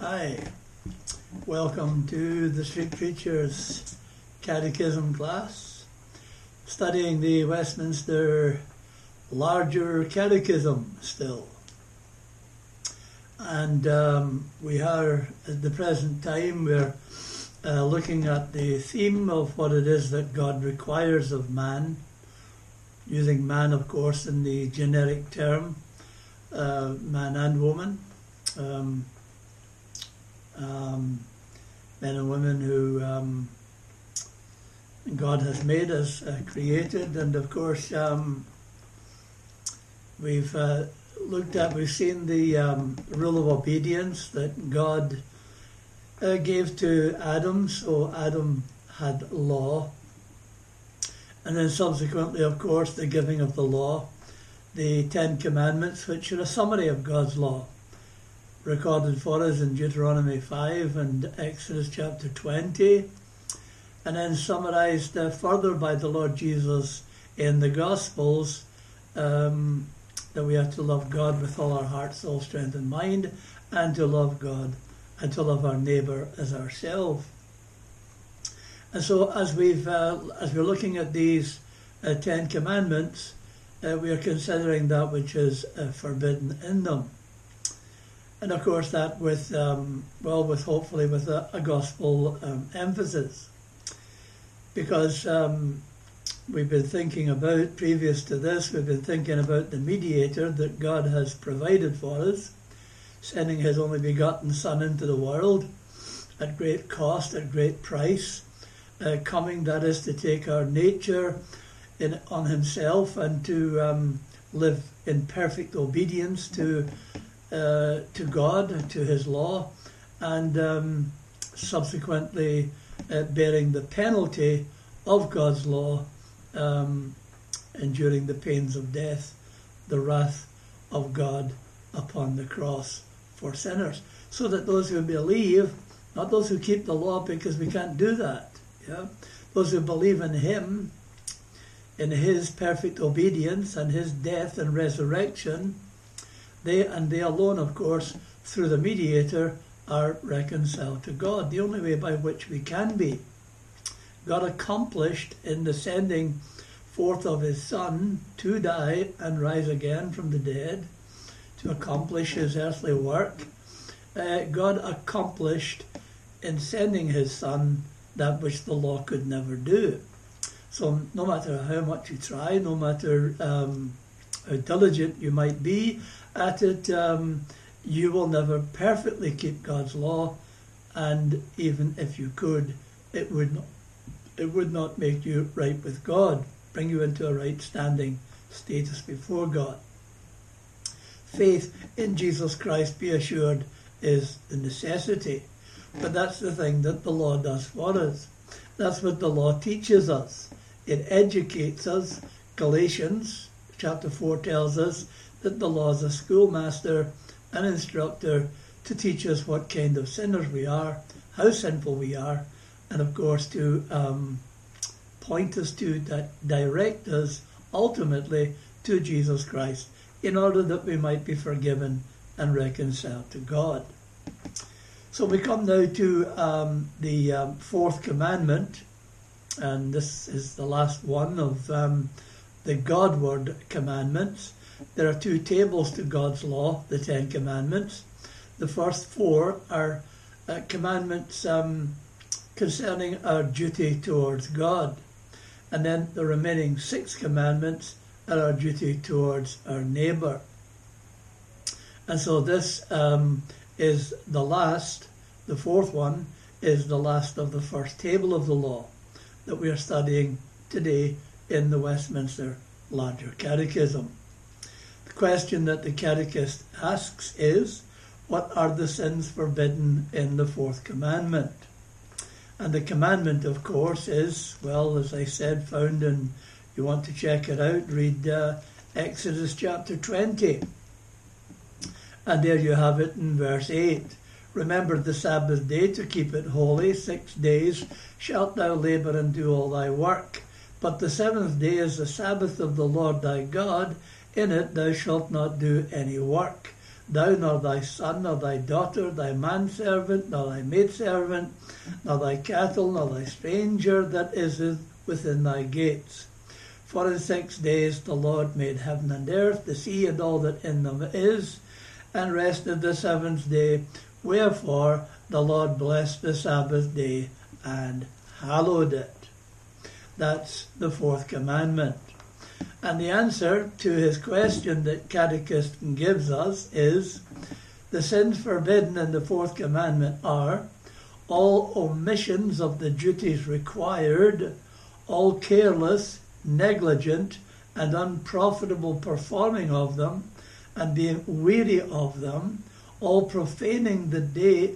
Hi, welcome to the Street Preachers Catechism class, studying the Westminster Larger Catechism still. And we are, at the present time, we're looking at the theme of what it is that God requires of man, using man, of course, in the generic term, man and woman. Men and women who God has made us, created, and of course we've seen the rule of obedience that God gave to Adam, so Adam had law, and then subsequently, of course, the giving of the law, the Ten Commandments, which are a summary of God's law, recorded for us in Deuteronomy 5 and Exodus chapter 20, and then summarised further by the Lord Jesus in the Gospels, that we have to love God with all our heart, soul, strength and mind, and to love God and to love our neighbour as ourselves. And so as we're looking at these Ten Commandments, we are considering that which is forbidden in them. And of course that with hopefully with a gospel emphasis. Because we've been thinking about, previous to this, we've been thinking about the mediator that God has provided for us, sending his only begotten Son into the world at great cost, at great price, coming, that is, to take our nature on himself and to live in perfect obedience to God, to his law, and subsequently bearing the penalty of God's law, enduring the pains of death, the wrath of God upon the cross for sinners, so that those who believe, not those who keep the law, because we can't do that, those who believe in him, in his perfect obedience and his death and resurrection, they alone, of course, through the mediator, are reconciled to God. The only way by which we can be. God accomplished in the sending forth of his Son to die and rise again from the dead, to accomplish his earthly work. God accomplished in sending his Son that which the law could never do. So no matter how much you try, no matter how diligent you might be at it, you will never perfectly keep God's law, and even if you could, it would not make you right with God, bring you into a right standing status before God. Faith in Jesus Christ, be assured, is the necessity, but that's the thing that the law does for us. That's what the law teaches us. It educates us. Galatians chapter 4 tells us that the law is a schoolmaster, an instructor, to teach us what kind of sinners we are, how sinful we are, and of course to point us to, direct us ultimately to Jesus Christ, in order that we might be forgiven and reconciled to God. So we come now to the fourth commandment, and this is the last one of the Godward commandments. There are two tables to God's law, the Ten Commandments. The first four are commandments concerning our duty towards God. And then the remaining 6 commandments are our duty towards our neighbour. And so this is the last, the fourth one, is the last of the first table of the law that we are studying today in the Westminster Larger Catechism. The question that the catechist asks is, what are the sins forbidden in the fourth commandment? And the commandment, of course, is, well, as I said, found in, you want to check it out, read Exodus chapter 20. And there you have it in verse 8. Remember the Sabbath day to keep it holy. 6 days shalt thou labour and do all thy work. But the 7th day is the Sabbath of the Lord thy God. In it thou shalt not do any work, thou nor thy son, nor thy daughter, thy manservant, nor thy maidservant, nor thy cattle, nor thy stranger that is within thy gates. For in 6 days the Lord made heaven and earth, the sea and all that in them is, and rested the 7th day. Wherefore the Lord blessed the Sabbath day and hallowed it. That's the 4th commandment. And the answer to his question that Catechist gives us is, the sins forbidden in the 4th commandment are all omissions of the duties required, all careless, negligent, and unprofitable performing of them, and being weary of them, all profaning the day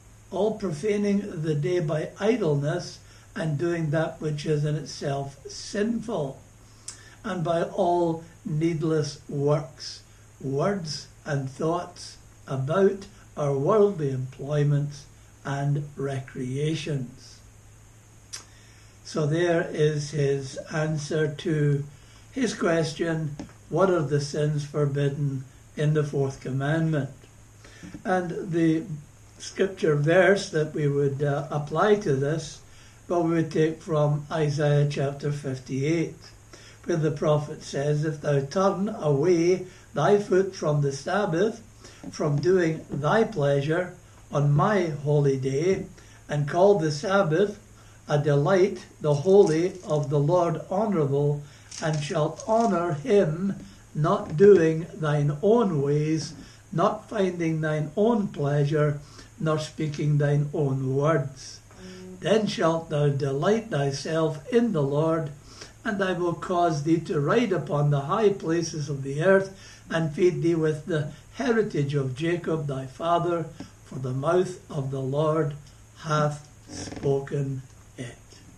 by idleness, and doing that which is in itself sinful, and by all needless works, words and thoughts about our worldly employments and recreations. So there is his answer to his question, what are the sins forbidden in the 4th commandment? And the scripture verse that we would apply to this, well, we would take from Isaiah chapter 58, where the prophet says, if thou turn away thy foot from the Sabbath, from doing thy pleasure on my holy day, and call the Sabbath a delight, the holy of the Lord honourable, and shalt honour him, not doing thine own ways, not finding thine own pleasure, nor speaking thine own words. Then shalt thou delight thyself in the Lord, and I will cause thee to ride upon the high places of the earth, and feed thee with the heritage of Jacob thy father, for the mouth of the Lord hath spoken it.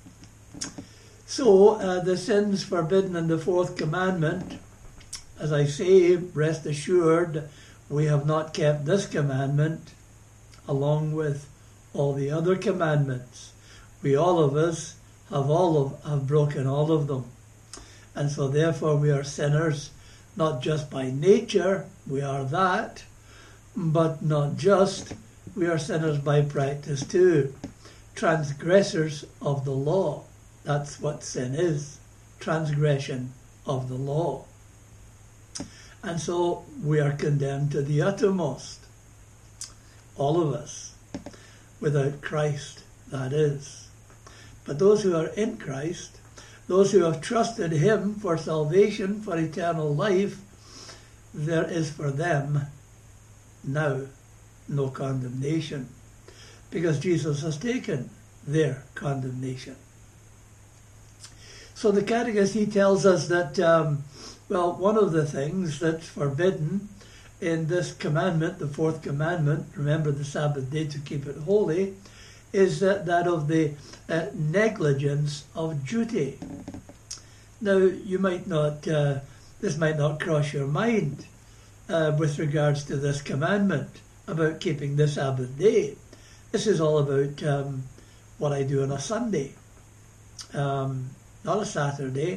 So the sins forbidden in the 4th commandment, as I say, rest assured, we have not kept this commandment along with all the other commandments. We, all of us, have broken all of them. And so therefore we are sinners, not just by nature, we are that, but not just, we are sinners by practice too. Transgressors of the law. That's what sin is, transgression of the law. And so we are condemned to the uttermost, all of us, without Christ, that is. But those who are in Christ, those who have trusted him for salvation, for eternal life, there is for them now no condemnation, because Jesus has taken their condemnation. So the Catechist, he tells us that, one of the things that's forbidden in this commandment, the 4th commandment, remember the Sabbath day to keep it holy, is that of the negligence of duty. Now, you might not, this might not cross your mind with regards to this commandment about keeping the Sabbath day. This is all about what I do on a Sunday, not a Saturday.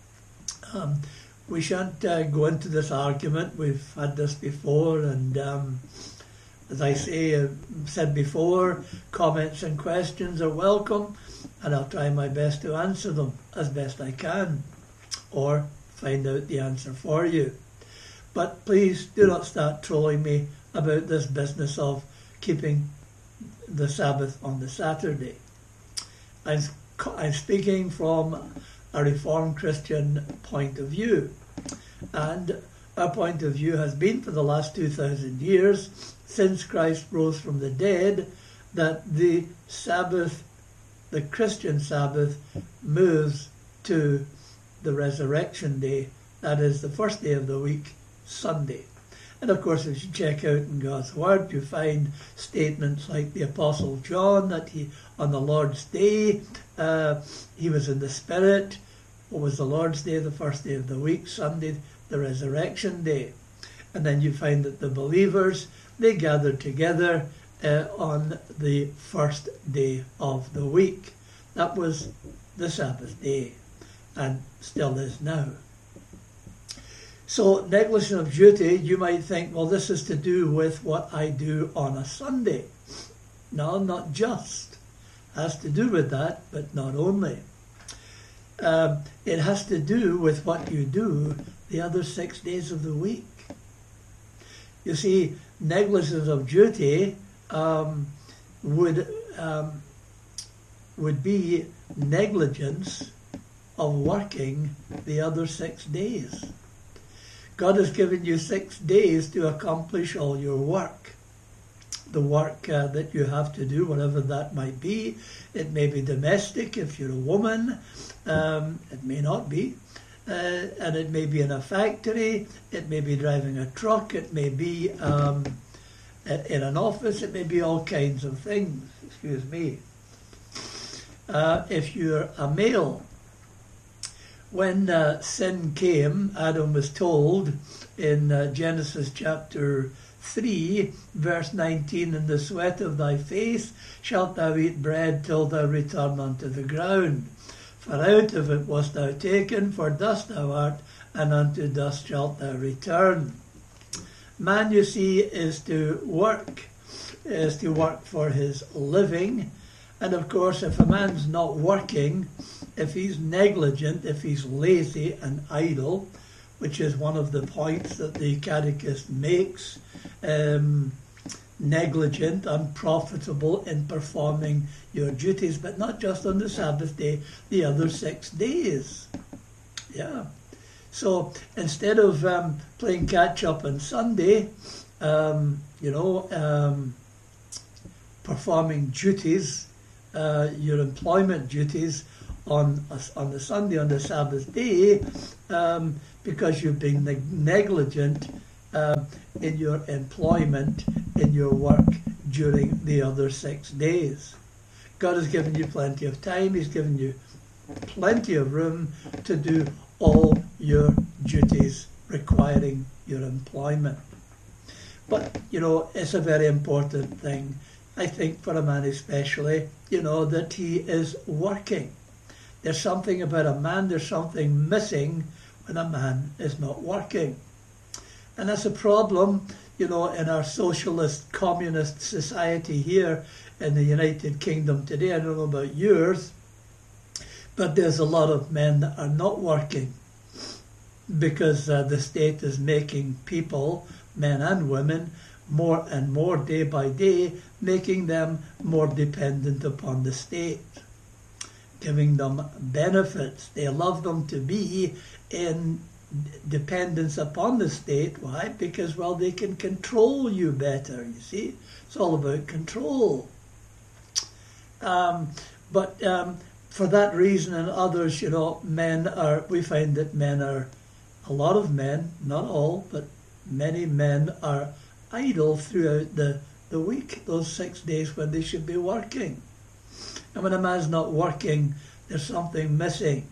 We shan't go into this argument. We've had this before, and as I said before, comments and questions are welcome, and I'll try my best to answer them as best I can, or find out the answer for you. But please do not start trolling me about this business of keeping the Sabbath on the Saturday. I'm speaking from a Reformed Christian point of view, and our point of view has been for the last 2,000 years, since Christ rose from the dead, that the Sabbath, the Christian Sabbath, moves to the resurrection day, that is the first day of the week, Sunday. And of course, if you check out in God's Word, you find statements like the Apostle John, that he, on the Lord's Day, he was in the Spirit. What was the Lord's Day? The first day of the week, Sunday, the resurrection day. And then you find that the believers, they gathered together on the first day of the week. That was the Sabbath day, and still is now. So negligence of duty, you might think, well, this is to do with what I do on a Sunday. No, not just. It has to do with that, but not only. It has to do with what you do the other 6 days of the week. You see, negligence of duty would be negligence of working the other 6 days. God has given you 6 days to accomplish all your work. The work that you have to do, whatever that might be. It may be domestic if you're a woman. It may not be. And it may be in a factory. It may be driving a truck. It may be in an office. It may be all kinds of things. Excuse me. If you're a male, when sin came, Adam was told in Genesis chapter 3, verse 19, in the sweat of thy face shalt thou eat bread till thou return unto the ground. For out of it wast thou taken, for dust thou art, and unto dust shalt thou return. Man, you see, is to work for his living. And of course, if a man's not working, if he's negligent, if he's lazy and idle, which is one of the points that the Catechist makes, negligent, unprofitable in performing your duties, but not just on the Sabbath day, the other 6 days. Yeah. So instead of playing catch up on Sunday, performing duties, your employment duties on the Sunday, on the Sabbath day, because you've been negligent in your employment, in your work during the other 6 days. God has given you plenty of time. He's given you plenty of room to do all your duties requiring your employment. But, it's a very important thing, I think, for a man especially, that he is working. There's something about a man, there's something missing when a man is not working. And that's a problem, in our socialist, communist society here in the United Kingdom today. I don't know about yours, but there's a lot of men that are not working because the state is making people, men and women, more and more day by day, making them more dependent upon the state, giving them benefits. They love them to be in dependence upon the state. Why? Because, they can control you better, you see. It's all about control. But for that reason and others, we find that a lot of men, not all, but many men are idle throughout the week, those 6 days when they should be working. And when a man's not working, there's something missing.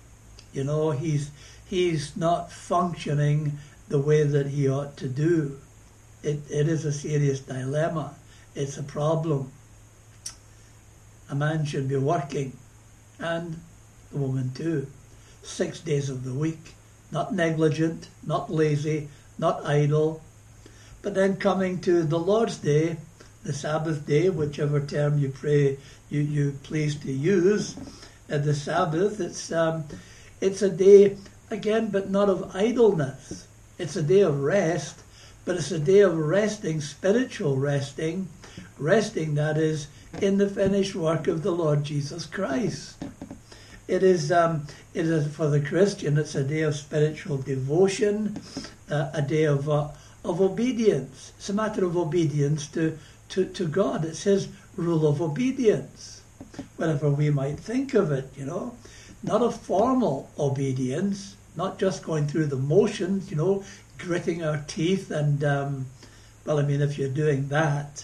He's not functioning the way that he ought to do. It is a serious dilemma. It's a problem. A man should be working, and a woman too, 6 days of the week. Not negligent, not lazy, not idle. But then coming to the Lord's Day, the Sabbath day, whichever term you please to use, the Sabbath, it's a day, again, but not of idleness. It's a day of rest, but it's a day of resting, spiritual resting, that is, in the finished work of the Lord Jesus Christ. It is for the Christian, it's a day of spiritual devotion, a day of obedience. It's a matter of obedience to God. It's His rule of obedience, whatever we might think of it, Not a formal obedience, not just going through the motions, gritting our teeth and, if you're doing that,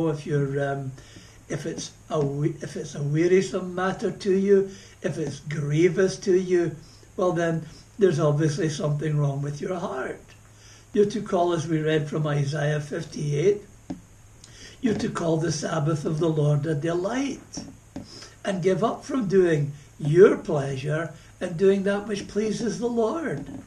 if it's a wearisome matter to you, if it's grievous to you, then there's obviously something wrong with your heart. You're to call, as we read from Isaiah 58, you're to call the Sabbath of the Lord a delight and give up from doing your pleasure and doing that which pleases the Lord.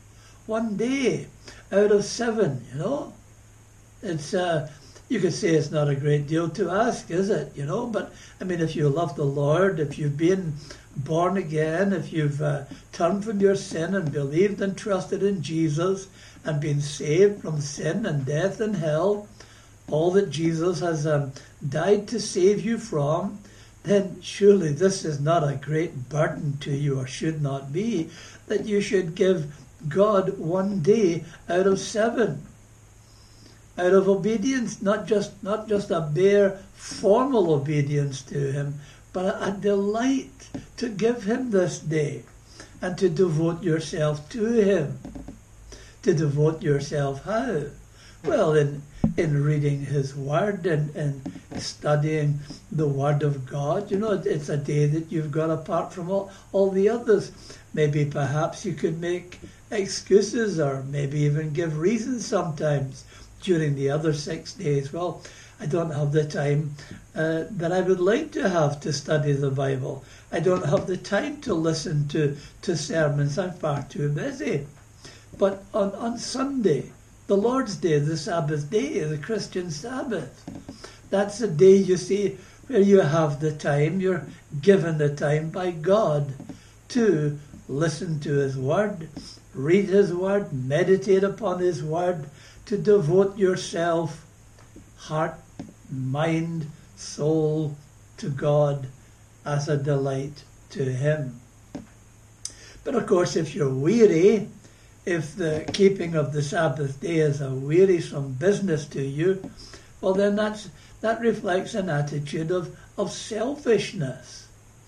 One day out of 7, you know. It's you could say it's not a great deal to ask, is it? You know, but I mean, if you love the Lord, if you've been born again, if you've turned from your sin and believed and trusted in Jesus and been saved from sin and death and hell, all that Jesus has died to save you from, then surely this is not a great burden to you, or should not be, that you should give God one day out of 7, out of obedience, not just a bare formal obedience to him, but a delight to give him this day and to devote yourself to him. To devote yourself how? Well, in reading his word and studying the word of God. You know, it's a day that you've got apart from all the others. Maybe perhaps you could make excuses, or maybe even give reasons sometimes during the other 6 days. Well, I don't have the time that I would like to have to study the Bible. I don't have the time to listen to sermons. I'm far too busy. But on Sunday, the Lord's Day, the Sabbath day, the Christian Sabbath, that's a day, you see, where you have the time, you're given the time by God to listen to his word, read his word, meditate upon his word, to devote yourself, heart, mind, soul, to God as a delight to him. But of course, if you're weary, if the keeping of the Sabbath day is a wearisome business to you, well then that reflects an attitude of selfishness.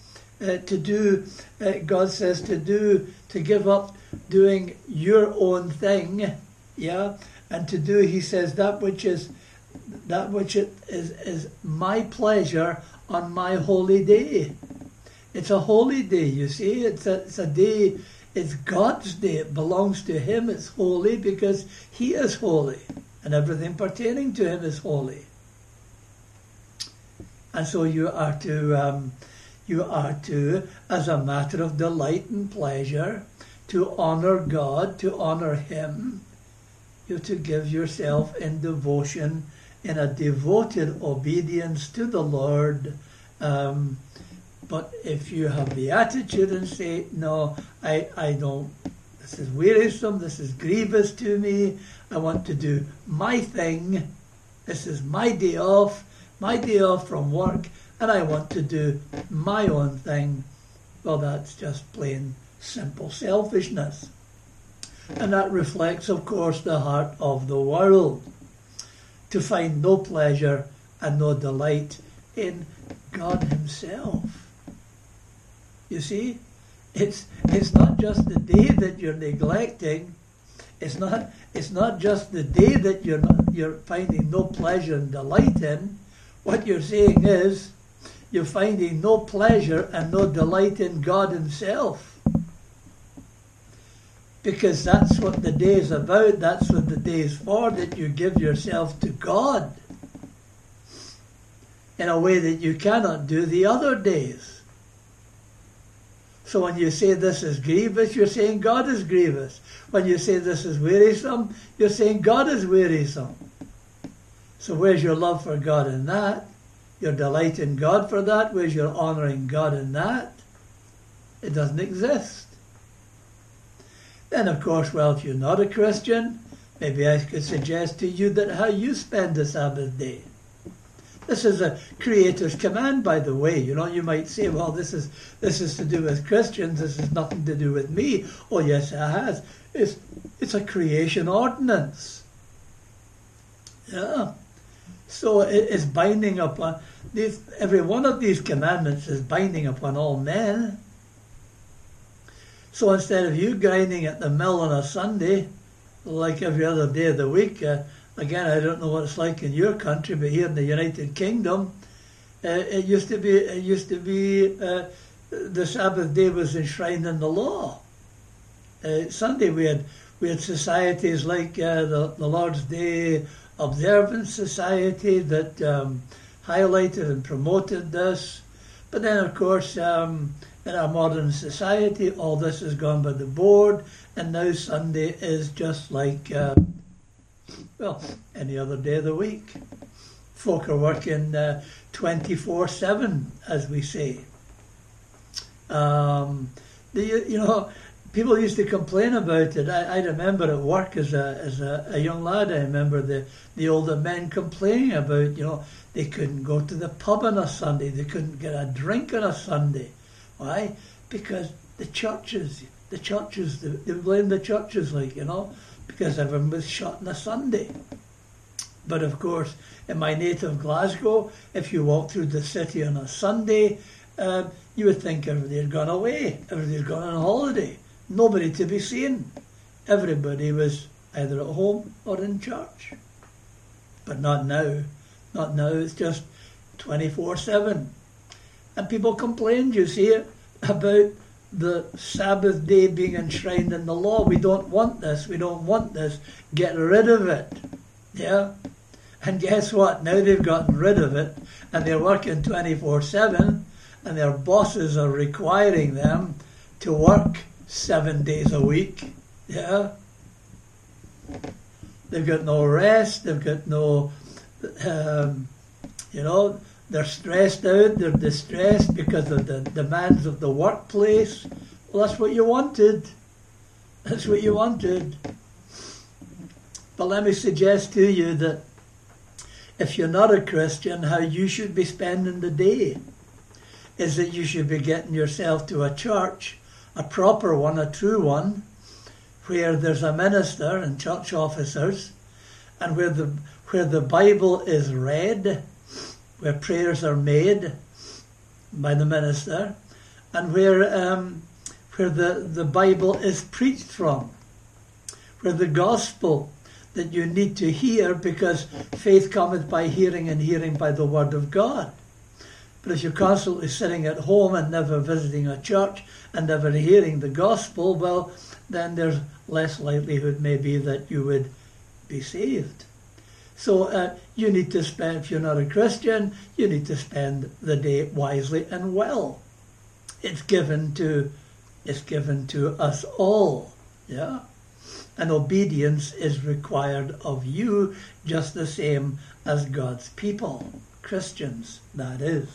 God says to give up doing your own thing, yeah, and to do, he says, that which is my pleasure on my holy day. It's a holy day, you see. It's a day. It's God's day. It belongs to him. It's holy because he is holy, and everything pertaining to him is holy. And so you are to, as a matter of delight and pleasure, to honour God, to honour him. You're to give yourself in devotion, in a devoted obedience to the Lord. But if you have the attitude and say, no, I don't, this is wearisome, this is grievous to me, I want to do my thing, this is my day off from work, and I want to do my own thing, well, that's just plain simple selfishness. And that reflects, of course, the heart of the world, to find no pleasure and no delight in God himself. You see, it's not just the day that you're neglecting. It's not just the day that you're finding no pleasure and delight in. What you're saying is you're finding no pleasure and no delight in God himself. Because that's what the day is about. That's what the day is for, that you give yourself to God in a way that you cannot do the other days. So when you say this is grievous, you're saying God is grievous. When you say this is wearisome, you're saying God is wearisome. So where's your love for God in that? Your delight in God for that? Where's your honouring God in that? It doesn't exist. Then, of course, well, if you're not a Christian, maybe I could suggest to you that how you spend the Sabbath day. This is a Creator's command, by the way. You know, you might say, well, this is to do with Christians. This has nothing to do with me. Oh, yes, it has. It's a creation ordinance. Yeah. So it is binding upon these. Every one of these commandments is binding upon all men. So instead of you grinding at the mill on a Sunday, like every other day of the week, again, I don't know what it's like in your country, but here in the United Kingdom, it used to be the Sabbath day was enshrined in the law. Sunday we had societies like the Lord's Day Observance Society that highlighted and promoted this. But then, of course, in our modern society, all this has gone by the board, and now Sunday is just like, any other day of the week. Folk are working 24/7, as we say. People used to complain about it. I remember at work as a young lad, I remember the older men complaining about, they couldn't go to the pub on a Sunday. They couldn't get a drink on a Sunday. Why? Because the churches, they blame the churches, because everyone was shut on a Sunday. But of course, in my native Glasgow, if you walk through the city on a Sunday, you would think everybody had gone away, everybody had gone on holiday, nobody to be seen. Everybody was either at home or in church. But not now. Not now, it's just 24/7. And people complained, you see, about the Sabbath day being enshrined in the law. We don't want this, get rid of it. Yeah? And guess what? Now they've gotten rid of it, and they're working 24/7, and their bosses are requiring them to work 7 days a week. Yeah? They've got no rest, they've got no, they're stressed out, they're distressed because of the demands of the workplace. Well, that's what you wanted. That's what you wanted. But let me suggest to you that if you're not a Christian, how you should be spending the day is that you should be getting yourself to a church, a proper one, a true one, where there's a minister and church officers, and where the Bible is read, where prayers are made by the minister, and where the Bible is preached from, where the gospel that you need to hear, because faith cometh by hearing, and hearing by the word of God. But if you're constantly sitting at home and never visiting a church and never hearing the gospel, well, then there's less likelihood maybe that you would be saved. So you need to spend, if you're not a Christian, you need to spend the day wisely and well. It's given to us all, yeah? And obedience is required of you just the same as God's people, Christians, that is.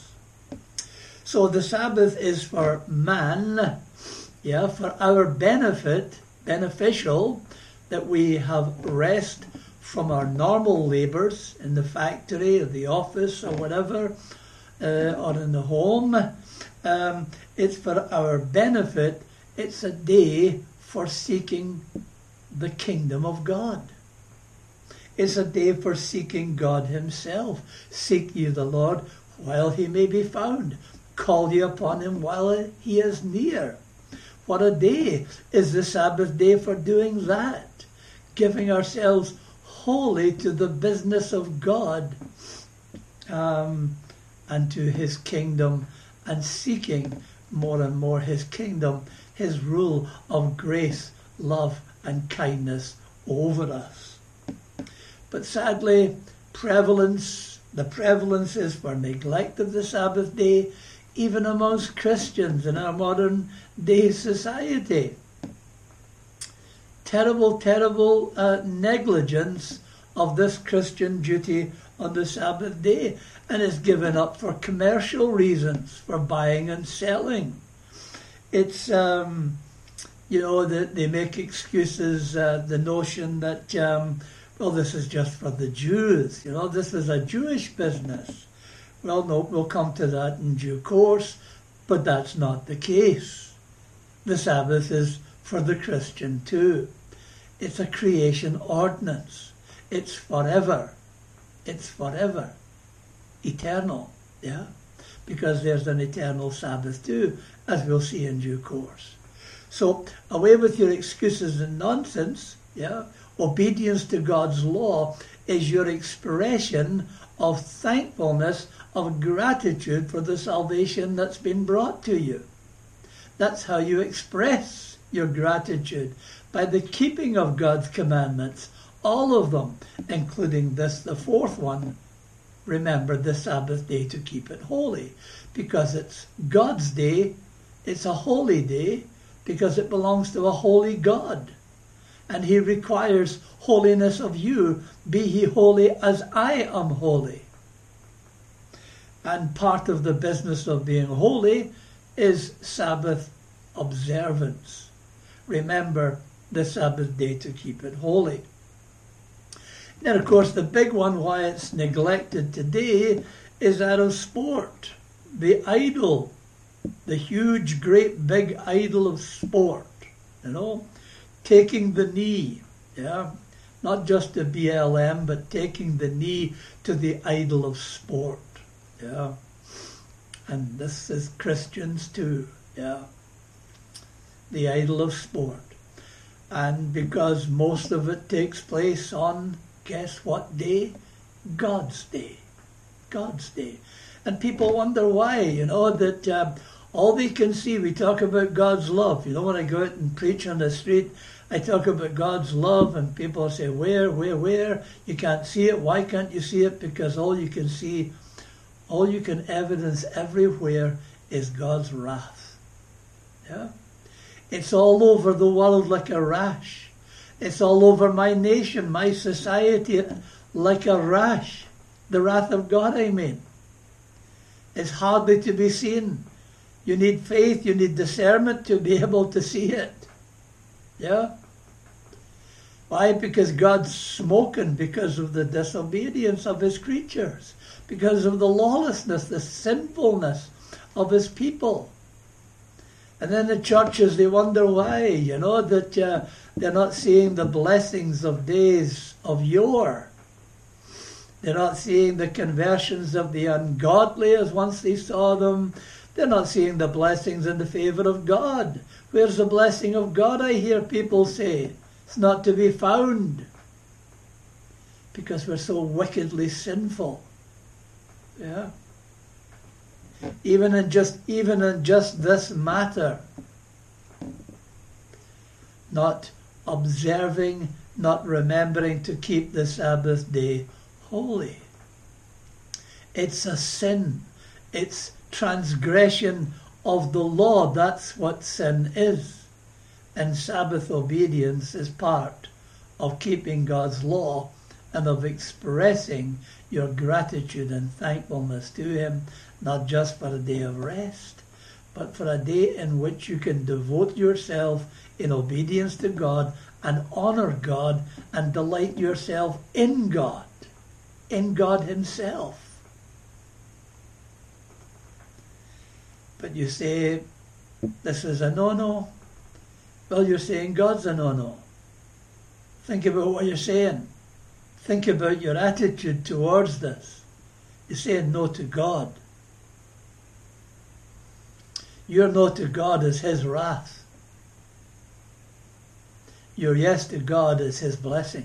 So the Sabbath is for man, yeah, for our benefit, beneficial, that we have rest from our normal labours in the factory or the office or whatever, or in the home. It's for our benefit. It's a day for seeking the kingdom of God. It's a day for seeking God himself. Seek ye the Lord while he may be found. Call ye upon him while he is near. What a day is the Sabbath day for doing that. Giving ourselves wholly to the business of God, and to his kingdom, and seeking more and more his kingdom, his rule of grace, love and kindness over us. But sadly, the prevalence is for neglect of the Sabbath day, even amongst Christians in our modern day society. Terrible, terrible negligence of this Christian duty on the Sabbath day, and is given up for commercial reasons, for buying and selling. It's, they make excuses, the notion that, this is just for the Jews, this is a Jewish business. Well, no, we'll come to that in due course, but that's not the case. The Sabbath is for the Christian too. It's a creation ordinance. It's forever. It's forever. Eternal, yeah? Because there's an eternal Sabbath too, as we'll see in due course. So, away with your excuses and nonsense, yeah? Obedience to God's law is your expression of thankfulness, of gratitude for the salvation that's been brought to you. That's how you express your gratitude, by the keeping of God's commandments, all of them, including this, the fourth one. Remember the Sabbath day to keep it holy, because it's God's day, It's a holy day because it belongs to a holy God. And he requires holiness of you. Be ye holy as I am holy. And part of the business of being holy is Sabbath observance. Remember the Sabbath day to keep it holy. Then, of course, the big one, why it's neglected today, is that of sport. The idol, the huge, great, big idol of sport, taking the knee, not just the BLM, but taking the knee to the idol of sport, and this is Christians too, the idol of sport, and because most of it takes place on, guess what day? God's day. God's day. And people wonder why, that all they can see, we talk about God's love. When I go out and preach on the street, I talk about God's love, and people say, where? You can't see it. Why can't you see it? Because all you can see, all you can evidence everywhere is God's wrath. It's all over the world like a rash. It's all over my nation, my society, like a rash. The wrath of God, I mean. It's hardly to be seen. You need faith, you need discernment to be able to see it. Why? Because God's smoking because of the disobedience of his creatures, because of the lawlessness, the sinfulness of his people. And then the churches, they wonder why, that they're not seeing the blessings of days of yore. They're not seeing the conversions of the ungodly as once they saw them. They're not seeing the blessings and the favour of God. Where's the blessing of God, I hear people say? It's not to be found. Because we're so wickedly sinful. Even in just this matter. Not observing, not remembering to keep the Sabbath day holy. It's a sin. It's transgression of the law. That's what sin is. And Sabbath obedience is part of keeping God's law and of expressing your gratitude and thankfulness to him, not just for a day of rest, but for a day in which you can devote yourself in obedience to God and honour God and delight yourself in God himself. But you say, this is a no-no. Well, you're saying God's a no-no. Think about what you're saying. Think about your attitude towards this. You're saying no to God. Your no to God is his wrath. Your yes to God is his blessing.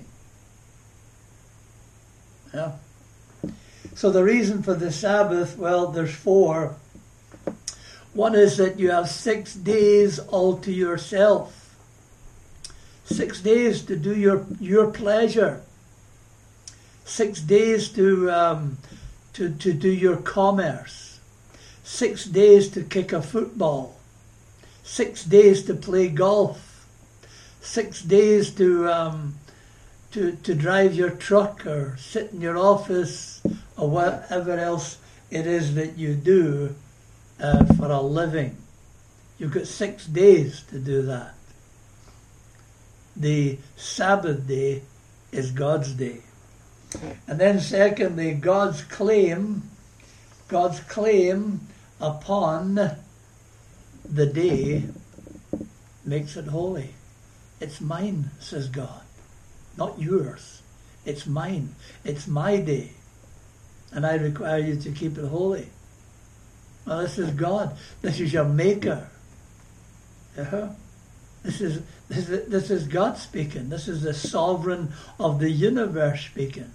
So the reason for the Sabbath, well, there's 4. One is that you have 6 days all to yourself. 6 days to do your pleasure. 6 days to do your commerce. 6 days to kick a football. 6 days to play golf. 6 days to drive your truck or sit in your office or whatever else it is that you do for a living. You've got 6 days to do that. The Sabbath day is God's day. And then secondly, God's claim upon the day makes it holy. It's mine, says God, not yours. It's mine. It's my day. And I require you to keep it holy. Well, this is God. This is your maker. This is God speaking. This is the sovereign of the universe speaking.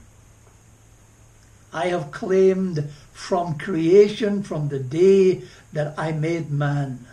I have claimed from creation, from the day that I made man.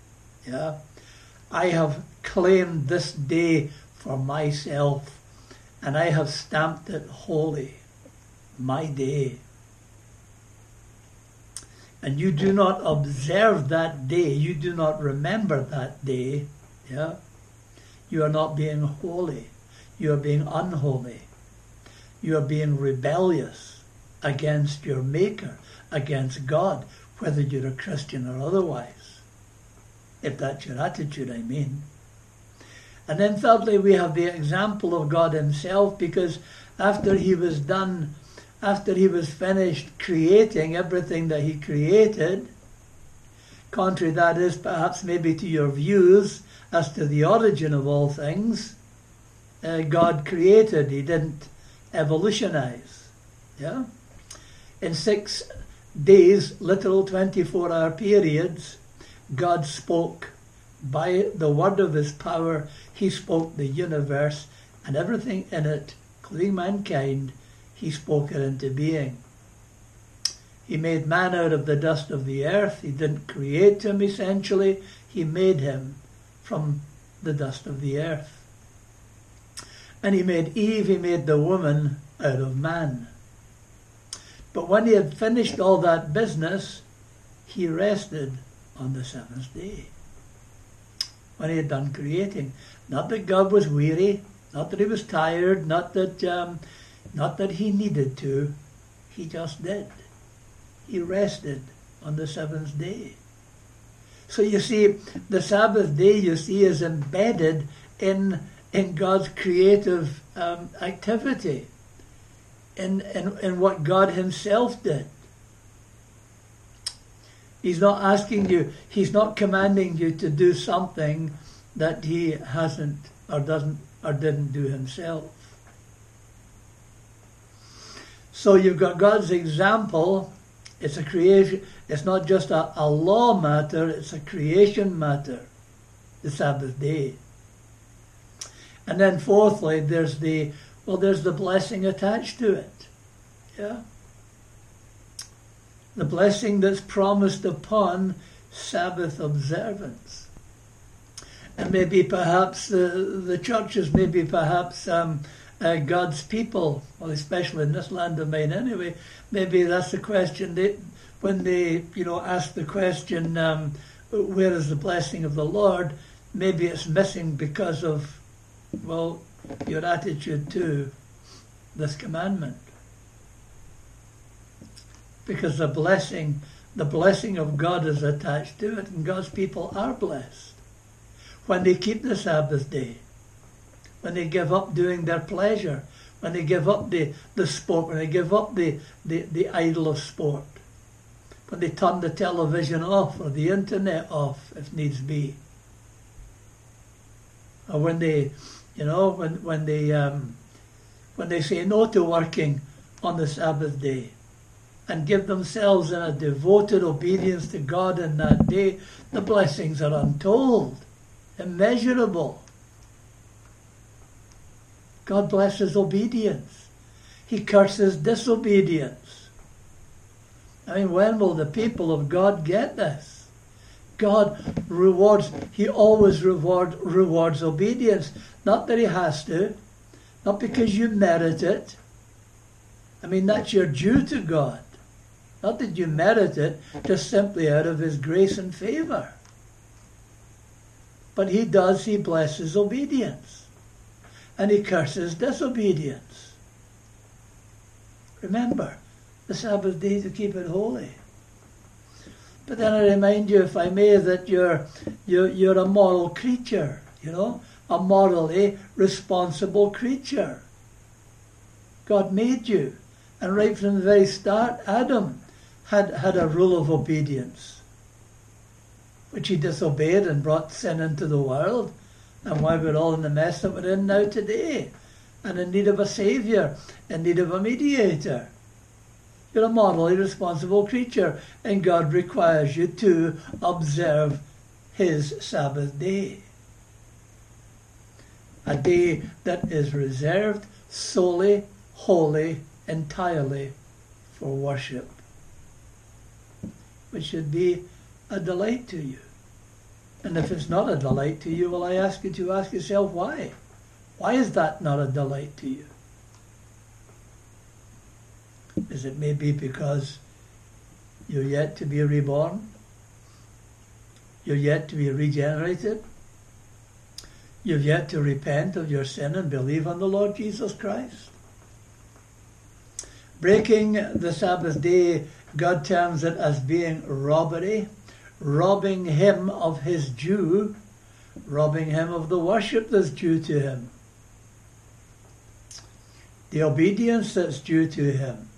I have claimed this day for myself, and I have stamped it holy. My day. and you do not observe that day, you do not remember that day, yeah, you are not being holy. You are being unholy. You are being rebellious against your Maker, against God, whether you're a Christian or otherwise. If that's your attitude, I mean. And then thirdly, we have the example of God himself, because after he was finished creating everything that he created, contrary that is perhaps maybe to your views as to the origin of all things, God created, he didn't evolutionize. Yeah? In 6 days, literal 24-hour periods, God spoke by the word of his power. He spoke the universe and everything in it, including mankind, he spoke it into being. He made man out of the dust of the earth. He didn't create him, essentially. He made him from the dust of the earth. And he made Eve, he made the woman out of man. But when he had finished all that business, he rested on the seventh day. When he had done creating. Not that God was weary, not that he was tired, not that he needed to. He just did. He rested on the seventh day. So you see, the Sabbath day, you see, is embedded in God's creative activity, in what God himself did. He's not asking you, he's not commanding you to do something that he hasn't or doesn't or didn't do himself. So you've got God's example. It's a creation. It's not just a law matter, it's a creation matter, the Sabbath day. And then fourthly, there's the blessing attached to it. Yeah? The blessing that's promised upon Sabbath observance. And maybe perhaps the churches, maybe perhaps God's people, well, especially in this land of mine anyway, maybe that's the question. When they ask the question, where is the blessing of the Lord? Maybe it's missing because of, well, your attitude to this commandment. Because the blessing of God is attached to it, and God's people are blessed when they keep the Sabbath day, when they give up doing their pleasure, when they give up the sport, when they give up the idol of sport, when they turn the television off or the internet off if needs be, or when they when they say no to working on the Sabbath day and give themselves in a devoted obedience to God in that day, the blessings are untold, immeasurable. God blesses obedience. He curses disobedience. I mean, when will the people of God get this? God rewards, he always rewards obedience. Not that he has to, not because you merit it. I mean, that's your due to God. Not that you merit it, just simply out of his grace and favour. But he blesses obedience. And he curses disobedience. Remember, the Sabbath day to keep it holy. But then I remind you, if I may, that you're a moral creature, a morally responsible creature. God made you. And right from the very start, Adam had a rule of obedience, which he disobeyed and brought sin into the world, and why we're all in the mess that we're in now today, and in need of a saviour, in need of a mediator. You're a morally responsible creature, and God requires you to observe his Sabbath day. A day that is reserved solely, wholly, entirely for worship, which should be a delight to you. And if it's not a delight to you, well, I ask you to ask yourself why. Why is that not a delight to you? Is it maybe because You're yet to be reborn. You're yet to be regenerated. You've yet to repent of your sin and believe on the Lord Jesus Christ. Breaking the Sabbath day, God terms it as being robbery, robbing him of his due, robbing him of the worship that's due to him, the obedience that's due to him.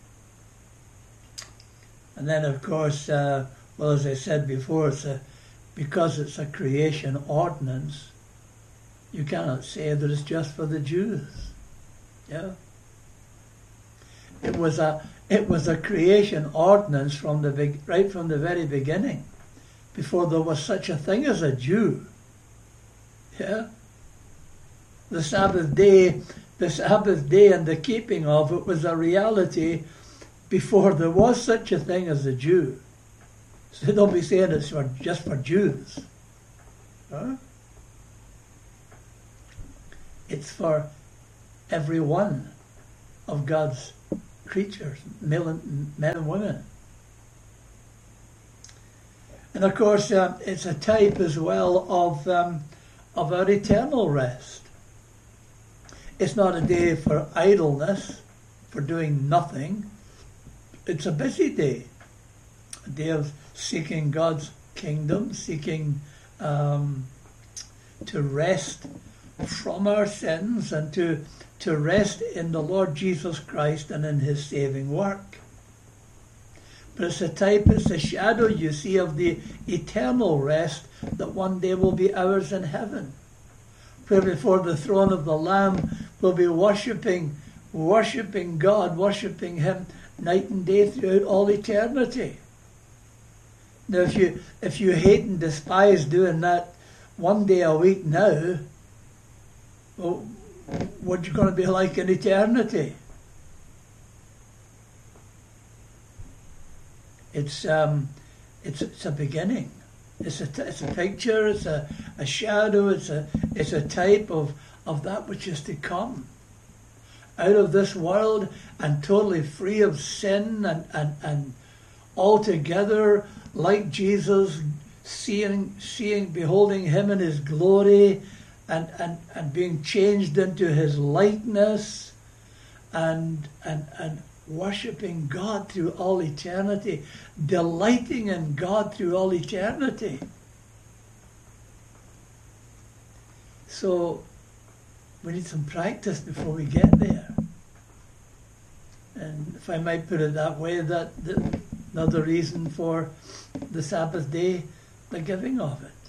And then, of course, well, as I said before, because it's a creation ordinance, you cannot say that it's just for the Jews. Yeah. It was a creation ordinance right from the very beginning, before there was such a thing as a Jew. Yeah. The Sabbath day and the keeping of it was a reality before there was such a thing as a Jew. So don't be saying it's just for Jews. Huh? It's for every one of God's creatures, men and women. And of course, it's a type as well of our eternal rest. It's not a day for idleness, for doing nothing. It's a busy day, a day of seeking God's kingdom, seeking to rest from our sins and to rest in the Lord Jesus Christ and in his saving work. But it's a shadow, you see, of the eternal rest that one day will be ours in heaven, where before the throne of the Lamb we'll be worshipping God, worshipping him night and day throughout all eternity. Now, if you hate and despise doing that one day a week now, well, what you going to be like in eternity? It's a beginning. It's a picture. It's a shadow. It's a type of that which is to come. Out of this world and totally free of sin and altogether like Jesus, beholding him in his glory and being changed into his likeness and worshipping God through all eternity, delighting in God through all eternity. So we need some practice before we get there. And if I might put it that way, that another reason for the Sabbath day, the giving of it.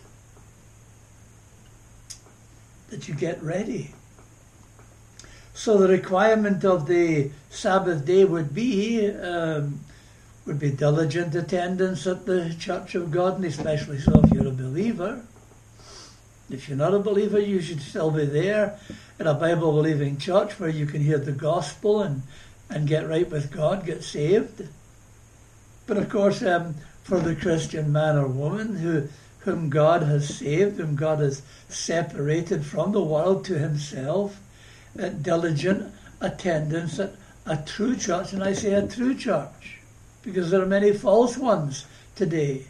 That you get ready. So the requirement of the Sabbath day would be diligent attendance at the church of God, and especially so if you're a believer. If you're not a believer, you should still be there in a Bible-believing church where you can hear the gospel and get right with God, get saved. But of course, for the Christian man or woman whom God has saved, whom God has separated from the world to himself, diligent attendance at a true church, and I say a true church, because there are many false ones today,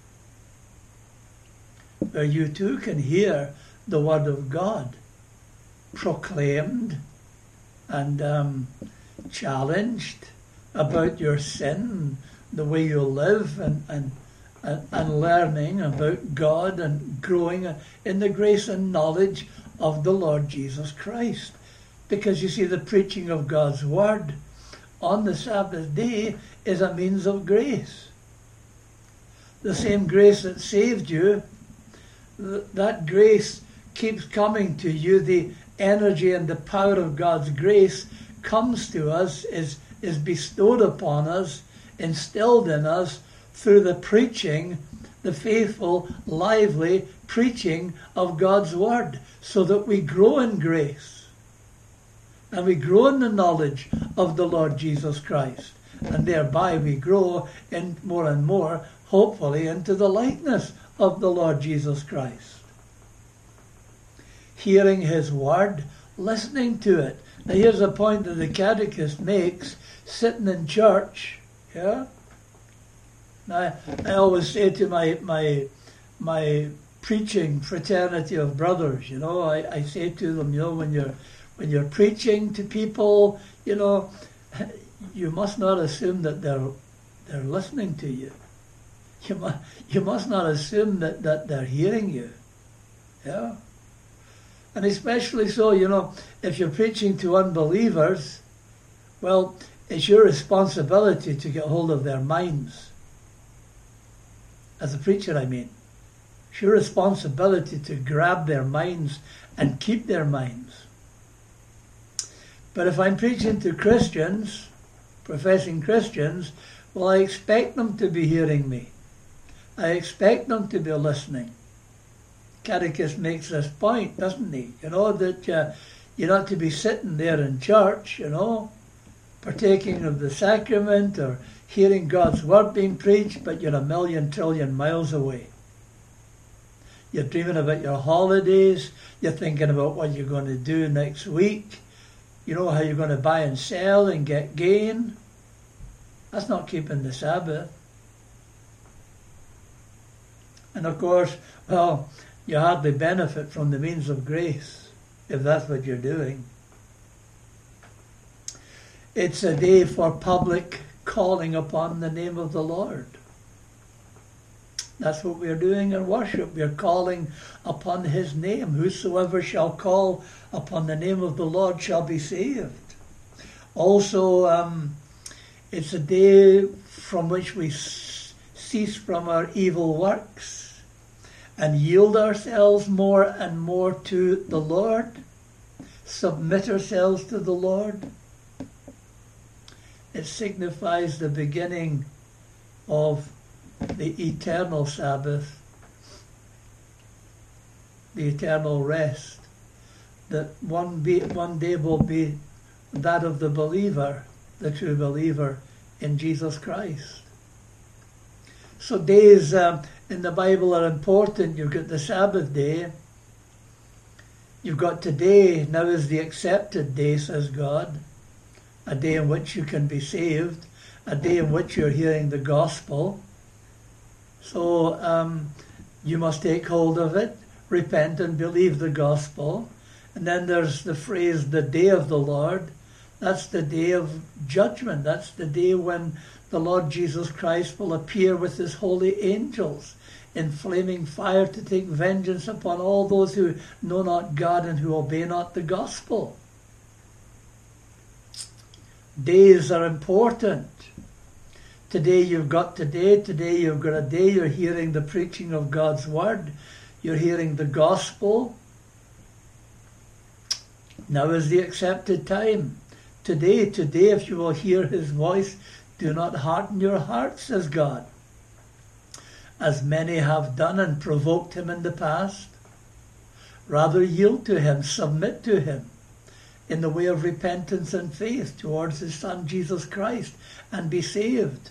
where you too can hear the word of God proclaimed and challenged about your sin, the way you live, and learning about God and growing in the grace and knowledge of the Lord Jesus Christ. Because you see, the preaching of God's word on the Sabbath day is a means of grace. The same grace that saved you, that grace keeps coming to you. The energy and the power of God's grace comes to us, is bestowed upon us, instilled in us through the preaching, the faithful, lively preaching of God's word, so that we grow in grace and we grow in the knowledge of the Lord Jesus Christ, and thereby we grow in more and more, hopefully, into the likeness of the Lord Jesus Christ. Hearing his word, listening to it. Now here's a point that the Catechist makes, sitting in church, yeah? I always say to my preaching fraternity of brothers, you know, I say to them, you know, when you're preaching to people, you know, you must not assume that they're listening to you. You must not assume that they're hearing you. Yeah. And especially so, you know, if you're preaching to unbelievers, well, it's your responsibility to get hold of their minds. As a preacher, I mean. It's your responsibility to grab their minds and keep their minds. But if I'm preaching to Christians, professing Christians, well, I expect them to be hearing me. I expect them to be listening. Catechist makes this point, doesn't he? You know, that you're not to be sitting there in church, you know, partaking of the sacrament or hearing God's word being preached, but you're a million trillion miles away. You're dreaming about your holidays. You're thinking about what you're going to do next week. You know, how you're going to buy and sell and get gain. That's not keeping the Sabbath. And of course, well, you hardly benefit from the means of grace if that's what you're doing. It's a day for public calling upon the name of the Lord. That's what we're doing in worship. We're calling upon his name. Whosoever shall call upon the name of the Lord shall be saved. Also, it's a day from which we cease from our evil works and yield ourselves more and more to the Lord, submit ourselves to the Lord. It signifies the beginning of the eternal Sabbath, the eternal rest, that one day will be that of the believer, the true believer in Jesus Christ. So days in the Bible are important. You've got the Sabbath day. You've got today. Now is the accepted day, says God. A day in which you can be saved. A day in which you're hearing the gospel. So you must take hold of it, repent and believe the gospel. And then there's the phrase, the day of the Lord. That's the day of judgment. That's the day when the Lord Jesus Christ will appear with his holy angels in flaming fire to take vengeance upon all those who know not God and who obey not the gospel. Days are important. Today you've got a day you're hearing the preaching of God's word. You're hearing the gospel. Now is the accepted time. Today, if you will hear his voice, do not harden your hearts, says God, as many have done and provoked him in the past. Rather yield to him, submit to him in the way of repentance and faith towards his Son Jesus Christ, and be saved.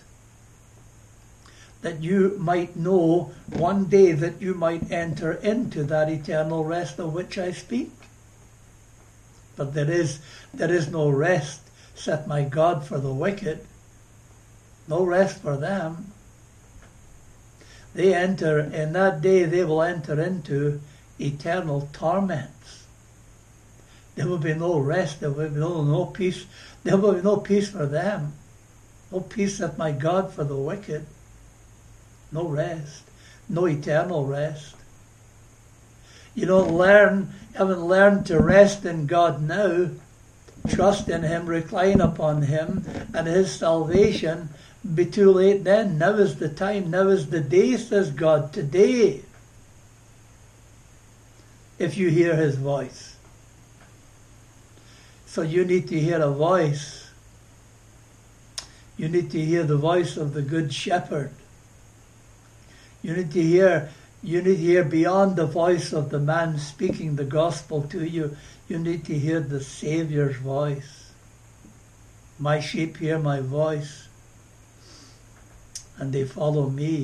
That you might know one day that you might enter into that eternal rest of which I speak. But there is no rest, saith my God, for the wicked. No rest for them. They enter, in that day they will enter into eternal torments. There will be no rest, there will be no peace. There will be no peace for them. No peace, saith my God, for the wicked. No rest. No eternal rest. You haven't learned to rest in God now, trust in him, recline upon him and his salvation, be too late then. Now is the time, now is the day, says God, today, if you hear his voice. So you need to hear a voice. You need to hear the voice of the Good Shepherd. You need to hear beyond the voice of the man speaking the gospel to you. You need to hear the Saviour's voice. My sheep hear my voice, and they follow me.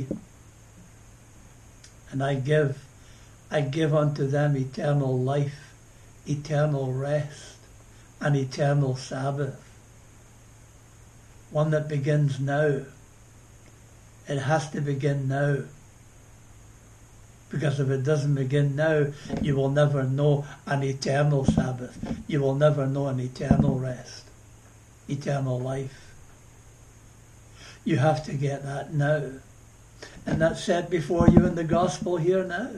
And I give unto them eternal life, eternal rest, and eternal Sabbath. One that begins now It has to begin now. Because if it doesn't begin now, you will never know an eternal Sabbath. You will never know an eternal rest, eternal life. You have to get that now. And that's set before you in the gospel here now.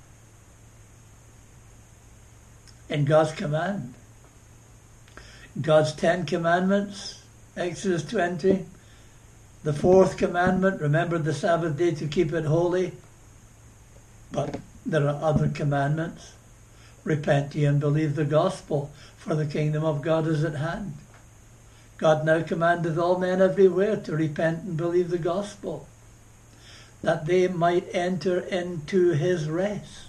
In God's command. God's 10 commandments, Exodus 20. The 4th commandment, remember the Sabbath day to keep it holy. But there are other commandments. Repent ye and believe the gospel, for the kingdom of God is at hand. God now commandeth all men everywhere to repent and believe the gospel, that they might enter into his rest.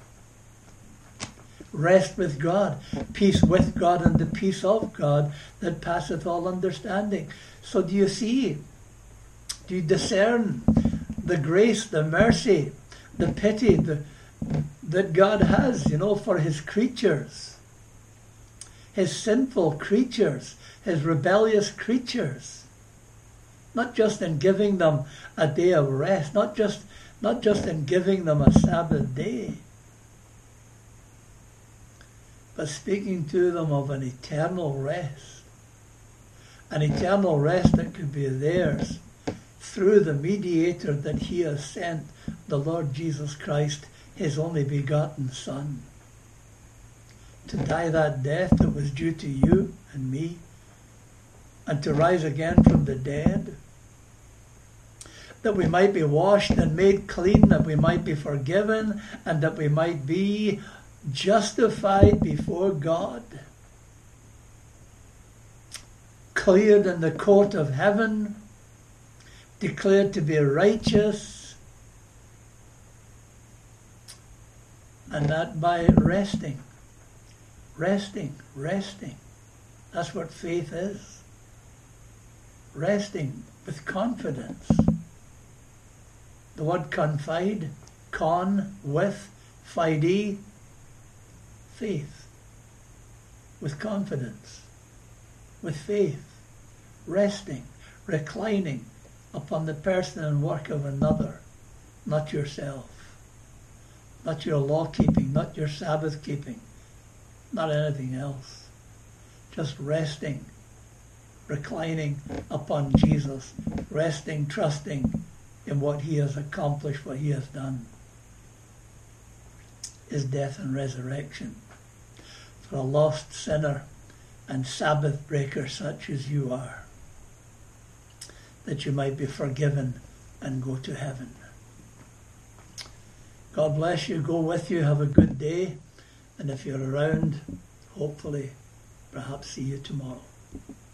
Rest with God, peace with God, and the peace of God that passeth all understanding. So do you see? Do you discern the grace, the mercy, the pity that God has, for his creatures, his sinful creatures, his rebellious creatures? Not just in giving them a day of rest, not just in giving them a Sabbath day, but speaking to them of an eternal rest that could be theirs through the mediator that he has sent, the Lord Jesus Christ, his only begotten Son, to die that death that was due to you and me, and to rise again from the dead, that we might be washed and made clean, that we might be forgiven, and that we might be justified before God, cleared in the court of heaven, declared to be righteous, and that by resting. That's what faith is. Resting with confidence. The word confide, with, fide, faith. With confidence. With faith. Resting, reclining upon the person and work of another, not yourself. Not your law keeping, not your Sabbath keeping, not anything else. Just resting, reclining upon Jesus, resting, trusting in what he has accomplished, what he has done. His death and resurrection. For a lost sinner and Sabbath breaker such as you are, that you might be forgiven and go to heaven. God bless you, go with you, have a good day, and if you're around, hopefully, perhaps see you tomorrow.